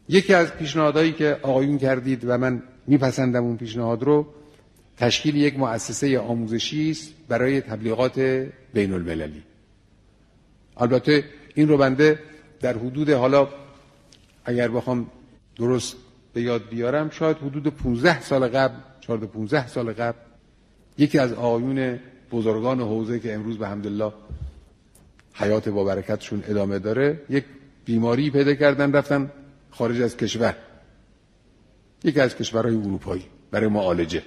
یکی از پیشنهادهایی که آقایون کردید و من میپسندم اون پیشنهاد رو، تشکیل یک مؤسسه آموزشی است برای تبلیغات بین المللی. البته این رو بنده در حدود، حالا اگر بخوام درست به یاد بیارم، شاید حدود 15 سال قبل، 14-15 سال قبل، یکی از آقایون بزرگان حوزه که امروز به حمدالله حیات با برکتشون ادامه داره، یک بیماری پیدا کردن، رفتن خارج از کشور، یکی از کشورهای اروپایی، برای معالجه.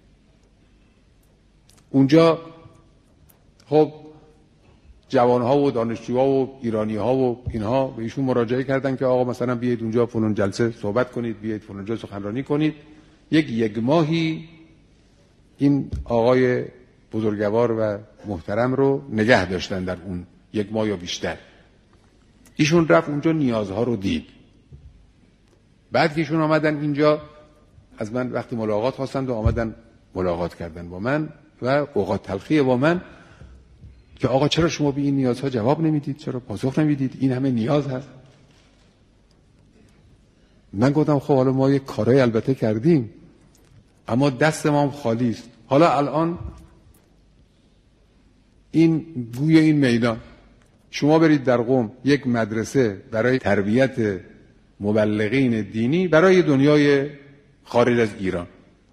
اونجا خب جوانها و دانشجوها و ایرانیها و اینها به ایشون مراجعه کردن که آقا مثلا بیایید اونجا فلان جلسه صحبت کنید، بیایید فلان جا سخنرانی کنید. یک ماهی این آقای بزرگوار و محترم رو نگه داشتن در اون یک ماه یا بیشتر. ایشون رفت اونجا نیازها رو دید. بعد که ایشون آمدن اینجا، از من وقتی ملاقات خواستند و آمدن ملاقات کردن با من و اوقات تلخی با من که آقا چرا شما به این نیازها جواب نمیدید، چرا پاسخ نمیدید، این همه نیاز هست. من گفتم خب حالا ما یک کارهای البته کردیم اما دست ما هم خالی است. حالا الان این گوی این میدان، شما برید در قم یک مدرسه برای تربیت مبلغین دینی برای دنیای خارج از ایران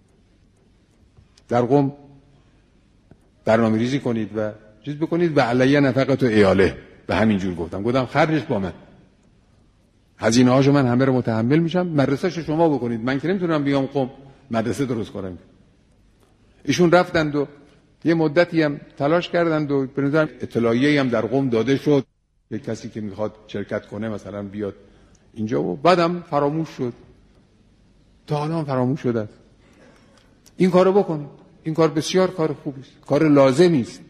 در قم برنامه‌ریزی کنید و چیز بکنید و علیه نفقت و ایاله. به همین جور گفتم خرجش با من، هزینه هاشو من همه رو متحمل میشم، مدرسه‌شو شما بکنید، من که نمیتونم بیام قم مدرسه درست کنم. ایشون رفتند و یه مدتی هم تلاش کردند و به نظرم اطلاعیه‌ای هم در قم داده شد یک کسی که میخواد شرکت کنه مثلا بیاد اینجا، و بعدم فراموش شد. تا حالا هم فراموش شده است. این کارو بکنید. این کار بسیار کار خوبی است، کار لازمی است.